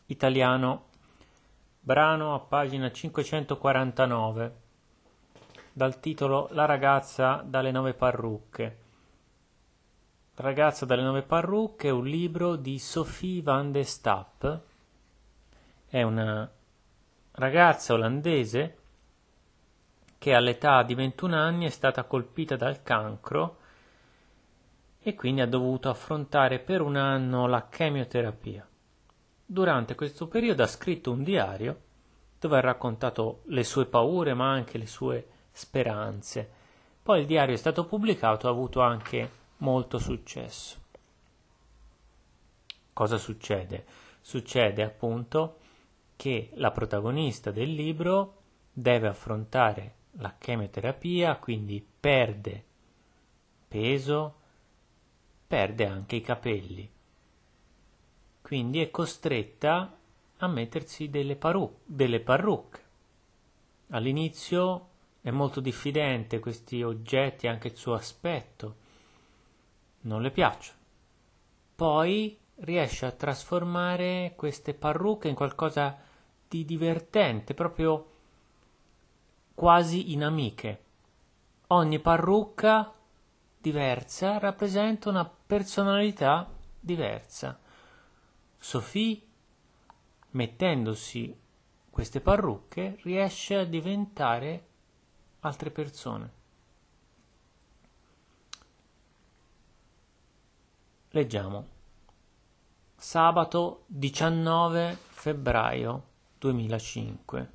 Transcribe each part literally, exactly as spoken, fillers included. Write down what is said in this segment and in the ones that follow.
italiano, brano a pagina cinquecentoquarantanove, dal titolo La ragazza dalle nove parrucche. La ragazza dalle nove parrucche è un libro di Sophie van de Staap. È una ragazza olandese che all'età di ventuno anni è stata colpita dal cancro e quindi ha dovuto affrontare per un anno la chemioterapia. Durante questo periodo ha scritto un diario dove ha raccontato le sue paure ma anche le sue speranze. Poi il diario è stato pubblicato e ha avuto anche molto successo. Cosa succede? Succede appunto che la protagonista del libro deve affrontare la chemioterapia, quindi perde peso, perde anche i capelli. Quindi è costretta a mettersi delle, paru- delle parrucche. All'inizio è molto diffidente, questi oggetti, anche il suo aspetto, non le piacciono. Poi riesce a trasformare queste parrucche in qualcosa di divertente, proprio quasi in amiche. Ogni parrucca diversa rappresenta una personalità diversa. Sophie, mettendosi queste parrucche, riesce a diventare altre persone. Leggiamo. Sabato diciannove febbraio duemilacinque.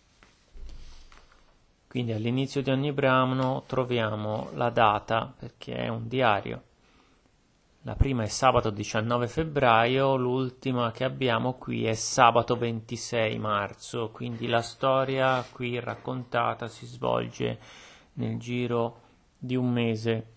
Quindi all'inizio di ogni brano troviamo la data perché è un diario. La prima è sabato diciannove febbraio, l'ultima che abbiamo qui è sabato ventisei marzo, quindi la storia qui raccontata si svolge nel giro di un mese.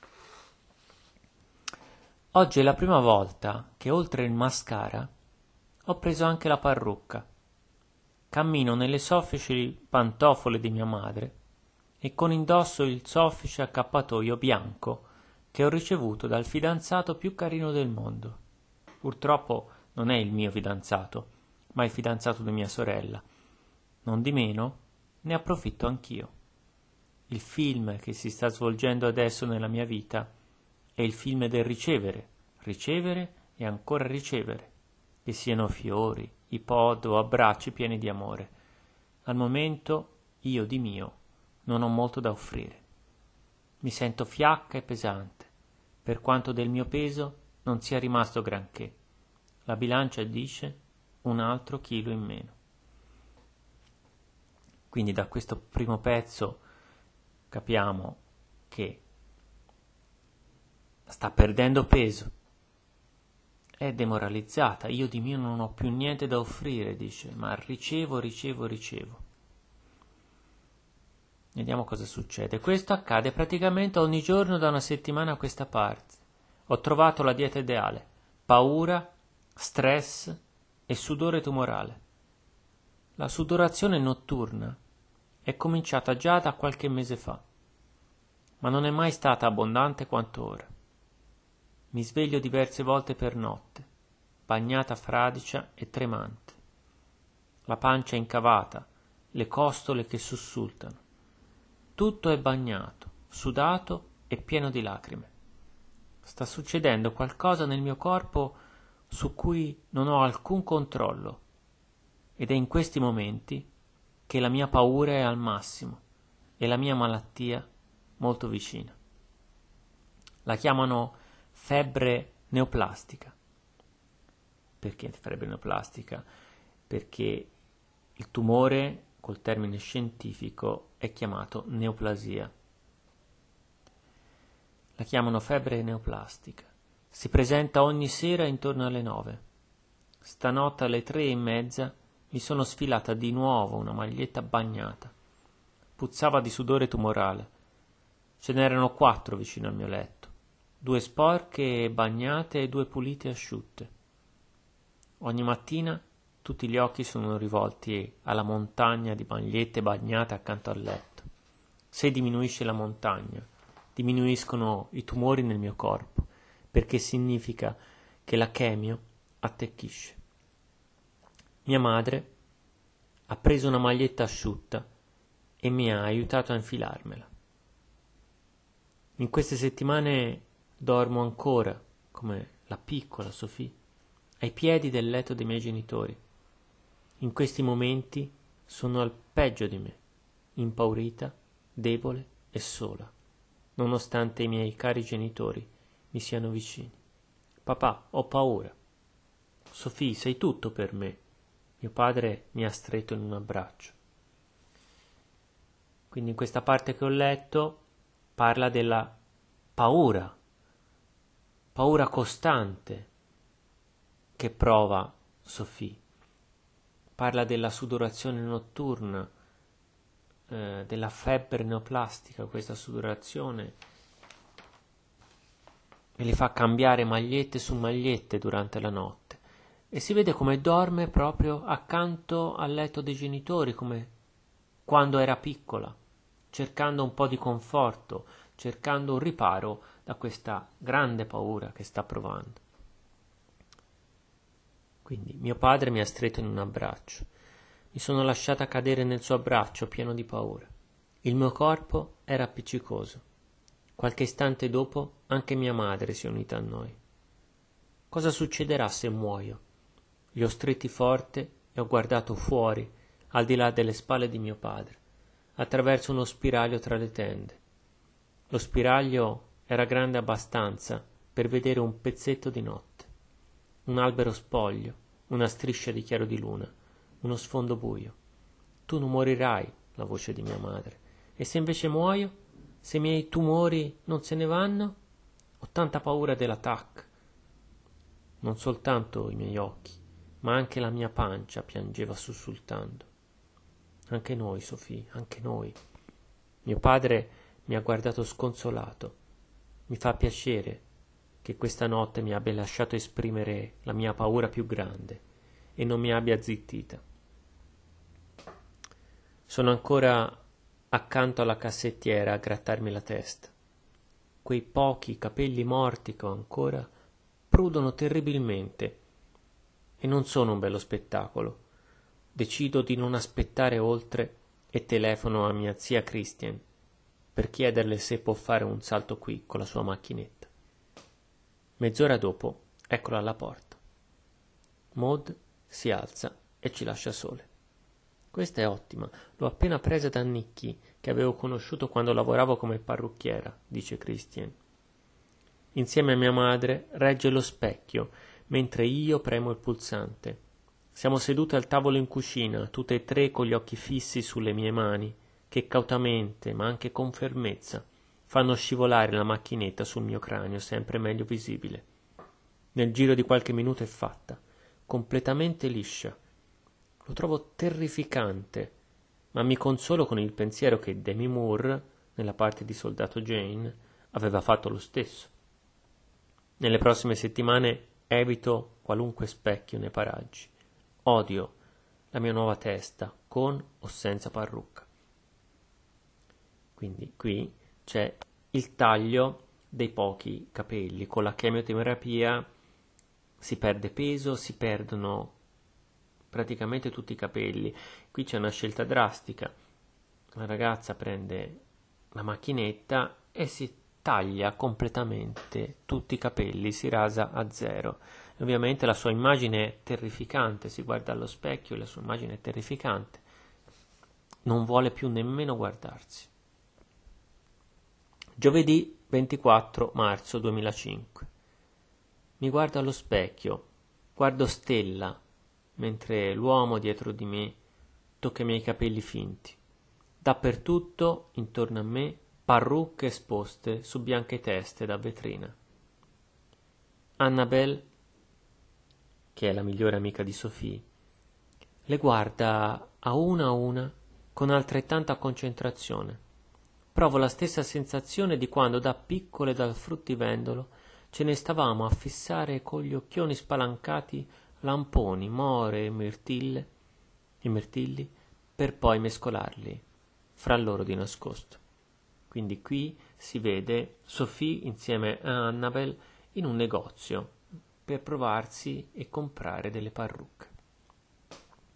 Oggi è la prima volta che oltre il mascara ho preso anche la parrucca. Cammino nelle soffici pantofole di mia madre e con indosso il soffice accappatoio bianco che ho ricevuto dal fidanzato più carino del mondo. Purtroppo non è il mio fidanzato, ma il fidanzato di mia sorella. Non di meno, ne approfitto anch'io. Il film che si sta svolgendo adesso nella mia vita è il film del ricevere, ricevere e ancora ricevere, che siano fiori, i pod o abbracci pieni di amore. Al momento, io di mio, non ho molto da offrire. Mi sento fiacca e pesante, per quanto del mio peso non sia rimasto granché. La bilancia dice un altro chilo in meno. Quindi da questo primo pezzo capiamo che sta perdendo peso, è demoralizzata, io di mio non ho più niente da offrire, dice, ma ricevo, ricevo, ricevo. Vediamo cosa succede. Questo accade praticamente ogni giorno da una settimana a questa parte. Ho trovato la dieta ideale. Paura, stress e sudore tumorale. La sudorazione notturna è cominciata già da qualche mese fa, ma non è mai stata abbondante quanto ora. Mi sveglio diverse volte per notte, bagnata fradicia e tremante. La pancia incavata, le costole che sussultano. Tutto è bagnato, sudato e pieno di lacrime. Sta succedendo qualcosa nel mio corpo su cui non ho alcun controllo ed è in questi momenti che la mia paura è al massimo e la mia malattia molto vicina. La chiamano febbre neoplastica. Perché febbre neoplastica? Perché il tumore, col termine scientifico, è chiamato neoplasia. La chiamano febbre neoplastica. Si presenta ogni sera intorno alle nove. Stanotte alle tre e mezza mi sono sfilata di nuovo una maglietta bagnata. Puzzava di sudore tumorale. Ce n'erano quattro vicino al mio letto. Due sporche e bagnate e due pulite e asciutte. Ogni mattina tutti gli occhi sono rivolti alla montagna di magliette bagnate accanto al letto. Se diminuisce la montagna, diminuiscono i tumori nel mio corpo, perché significa che la chemio attecchisce. Mia madre ha preso una maglietta asciutta e mi ha aiutato a infilarmela. In queste settimane dormo ancora, come la piccola Sophie, ai piedi del letto dei miei genitori. In questi momenti sono al peggio di me, impaurita, debole e sola, nonostante i miei cari genitori mi siano vicini. Papà, ho paura. Sophie, sei tutto per me. Mio padre mi ha stretto in un abbraccio. Quindi in questa parte che ho letto parla della paura, paura costante che prova Sophie. Parla della sudorazione notturna, eh, della febbre neoplastica, questa sudorazione che le fa cambiare magliette su magliette durante la notte. E si vede come dorme proprio accanto al letto dei genitori, come quando era piccola, cercando un po' di conforto, cercando un riparo da questa grande paura che sta provando. Quindi mio padre mi ha stretto in un abbraccio. Mi sono lasciata cadere nel suo abbraccio pieno di paura. Il mio corpo era appiccicoso. Qualche istante dopo anche mia madre si è unita a noi. Cosa succederà se muoio? Li ho stretti forte e ho guardato fuori, al di là delle spalle di mio padre, attraverso uno spiraglio tra le tende. Lo spiraglio era grande abbastanza per vedere un pezzetto di notte, un albero spoglio, una striscia di chiaro di luna, uno sfondo buio. Tu non morirai, la voce di mia madre. E se invece muoio? Se i miei tumori non se ne vanno? Ho tanta paura dell'attacco. Non soltanto i miei occhi, ma anche la mia pancia piangeva sussultando. Anche noi, Sophie, anche noi. Mio padre mi ha guardato sconsolato. Mi fa piacere che questa notte mi abbia lasciato esprimere la mia paura più grande e non mi abbia zittita. Sono ancora accanto alla cassettiera a grattarmi la testa. Quei pochi capelli morti che ho ancora prudono terribilmente e non sono un bello spettacolo. Decido di non aspettare oltre e telefono a mia zia Christian per chiederle se può fare un salto qui con la sua macchinetta. Mezz'ora dopo, eccola alla porta. Maud si alza e ci lascia sole. Questa è ottima, l'ho appena presa da Nicky, che avevo conosciuto quando lavoravo come parrucchiera, dice Christian. Insieme a mia madre regge lo specchio, mentre io premo il pulsante. Siamo sedute al tavolo in cucina, tutte e tre con gli occhi fissi sulle mie mani, che cautamente, ma anche con fermezza, fanno scivolare la macchinetta sul mio cranio, sempre meglio visibile. Nel giro di qualche minuto è fatta, completamente liscia. Lo trovo terrificante, ma mi consolo con il pensiero che Demi Moore, nella parte di Soldato Jane, aveva fatto lo stesso. Nelle prossime settimane evito qualunque specchio nei paraggi. Odio la mia nuova testa, con o senza parrucca. Quindi qui c'è il taglio dei pochi capelli. Con la chemioterapia si perde peso, si perdono praticamente tutti i capelli. Qui c'è una scelta drastica. La ragazza prende la macchinetta e si taglia completamente tutti i capelli, si rasa a zero. E ovviamente la sua immagine è terrificante, si guarda allo specchio e la sua immagine è terrificante. Non vuole più nemmeno guardarsi. Giovedì ventiquattro marzo duemilacinque. Mi guardo allo specchio, guardo Stella, mentre l'uomo dietro di me tocca i miei capelli finti. Dappertutto, intorno a me, parrucche esposte su bianche teste da vetrina. Annabelle, che è la migliore amica di Sophie, le guarda a una a una con altrettanta concentrazione. Provo la stessa sensazione di quando da piccole dal fruttivendolo ce ne stavamo a fissare con gli occhioni spalancati lamponi, more e mirtille, e mirtilli, per poi mescolarli fra loro di nascosto. Quindi qui si vede Sophie insieme a Annabelle in un negozio per provarsi e comprare delle parrucche.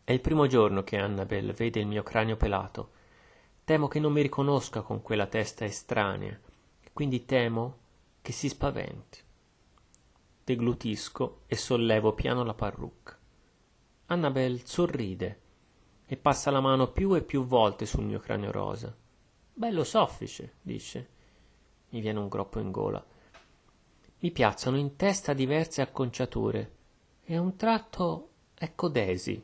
È il primo giorno che Annabel vede il mio cranio pelato. Temo che non mi riconosca con quella testa estranea, quindi temo che si spaventi. Deglutisco e sollevo piano la parrucca. Annabel sorride e passa la mano più e più volte sul mio cranio rosa. Bello soffice, dice. Mi viene un groppo in gola. Mi piazzano in testa diverse acconciature e a un tratto ecco Daisy.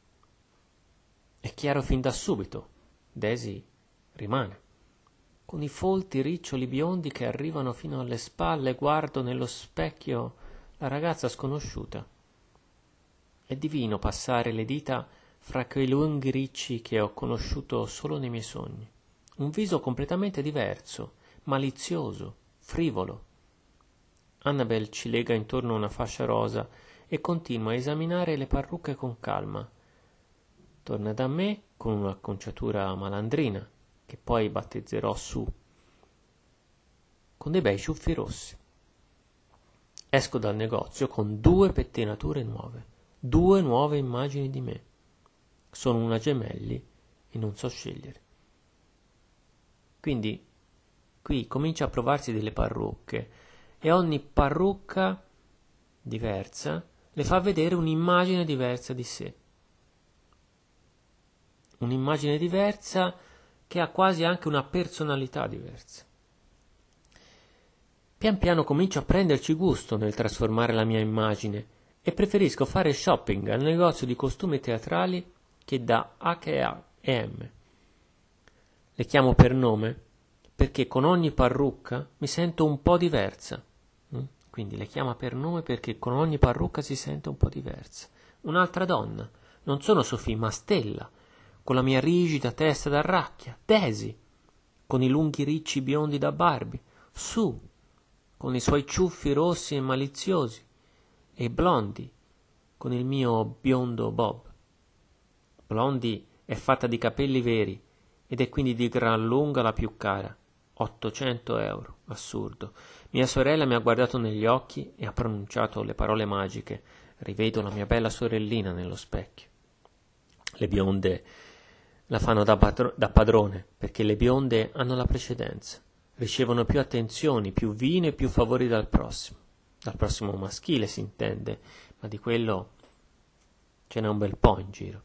È chiaro fin da subito. Daisy rimane. Con i folti riccioli biondi che arrivano fino alle spalle guardo nello specchio la ragazza sconosciuta. È divino passare le dita fra quei lunghi ricci che ho conosciuto solo nei miei sogni. Un viso completamente diverso, malizioso, frivolo. Annabel ci lega intorno una fascia rosa e continua a esaminare le parrucche con calma. Torna da me con un'acconciatura malandrina, che poi battezzerò Su, con dei bei ciuffi rossi. Esco dal negozio con due pettinature nuove, due nuove immagini di me. Sono una gemelli e non so scegliere. Quindi qui comincia a provarsi delle parrucche e ogni parrucca diversa le fa vedere un'immagine diversa di sé. Un'immagine diversa che ha quasi anche una personalità diversa. Pian piano comincio a prenderci gusto nel trasformare la mia immagine e preferisco fare shopping al negozio di costumi teatrali che da acca e emme. Le chiamo per nome perché con ogni parrucca mi sento un po' diversa. Quindi le chiama per nome perché con ogni parrucca si sente un po' diversa. Un'altra donna. Non sono Sophie, ma Stella, con la mia rigida testa da racchia. Daisy, con i lunghi ricci biondi da Barbie. Sue, con i suoi ciuffi rossi e maliziosi. E Blondie, con il mio biondo Bob. Blondie è fatta di capelli veri ed è quindi di gran lunga la più cara. ottocento euro, assurdo. Mia sorella mi ha guardato negli occhi e ha pronunciato le parole magiche. Rivedo la mia bella sorellina nello specchio. Le bionde la fanno da, patro- da padrone, perché le bionde hanno la precedenza. Ricevono più attenzioni, più vino e più favori dal prossimo. Dal prossimo maschile si intende, ma di quello ce n'è un bel po' in giro.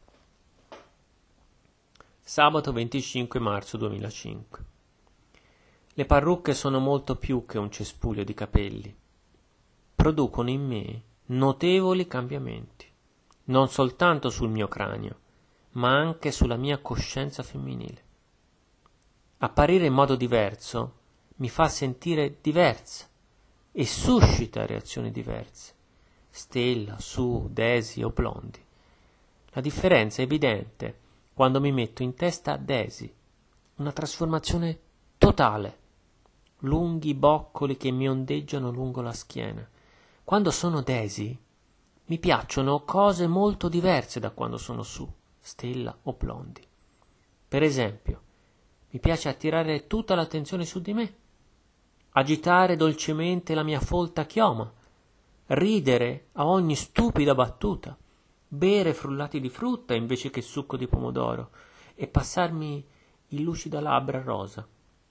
Sabato venticinque marzo duemilacinque. Le parrucche sono molto più che un cespuglio di capelli. Producono in me notevoli cambiamenti, non soltanto sul mio cranio, ma anche sulla mia coscienza femminile. Apparire in modo diverso mi fa sentire diversa e suscita reazioni diverse. Stella, Sue, Daisy o Blondie. La differenza è evidente quando mi metto in testa Daisy, una trasformazione totale. Lunghi boccoli che mi ondeggiano lungo la schiena. Quando sono Daisy mi piacciono cose molto diverse da quando sono Sue, Stella o Blondie. Per esempio, mi piace attirare tutta l'attenzione su di me, agitare dolcemente la mia folta chioma, ridere a ogni stupida battuta, bere frullati di frutta invece che succo di pomodoro e passarmi il lucida labbra rosa.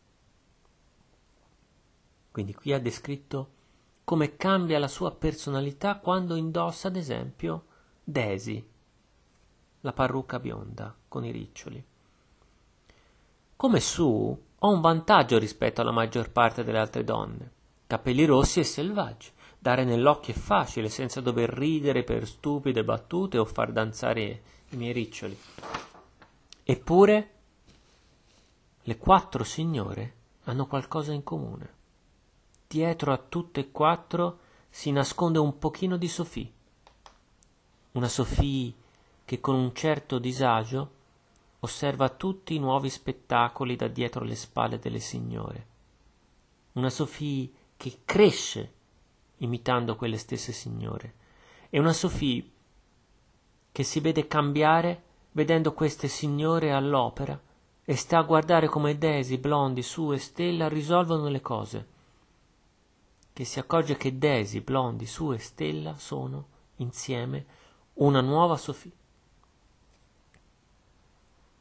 Quindi qui ha descritto come cambia la sua personalità quando indossa, ad esempio, Daisy, la parrucca bionda con i riccioli. Come Sue, ho un vantaggio rispetto alla maggior parte delle altre donne. Capelli rossi e selvaggi. Dare nell'occhio è facile, senza dover ridere per stupide battute o far danzare i miei riccioli. Eppure, le quattro signore hanno qualcosa in comune. Dietro a tutte e quattro si nasconde un pochino di Sophie. Una Sophie che con un certo disagio osserva tutti i nuovi spettacoli da dietro le spalle delle signore. Una Sophie che cresce imitando quelle stesse signore. E una Sophie che si vede cambiare vedendo queste signore all'opera e sta a guardare come Daisy, Blondie, Sue e Stella risolvono le cose. Che si accorge che Daisy, Blondie, Sue e Stella sono, insieme, una nuova Sophie.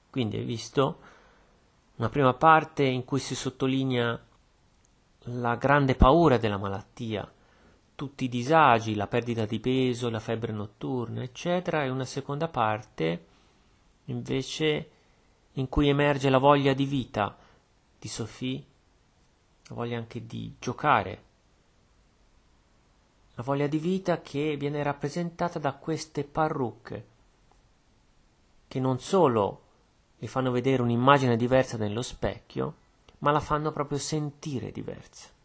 Quindi hai visto una prima parte in cui si sottolinea la grande paura della malattia, tutti i disagi, la perdita di peso, la febbre notturna, eccetera, e una seconda parte invece in cui emerge la voglia di vita di Sophie, la voglia anche di giocare, la voglia di vita che viene rappresentata da queste parrucche, che non solo le fanno vedere un'immagine diversa nello specchio, ma la fanno proprio sentire diversa.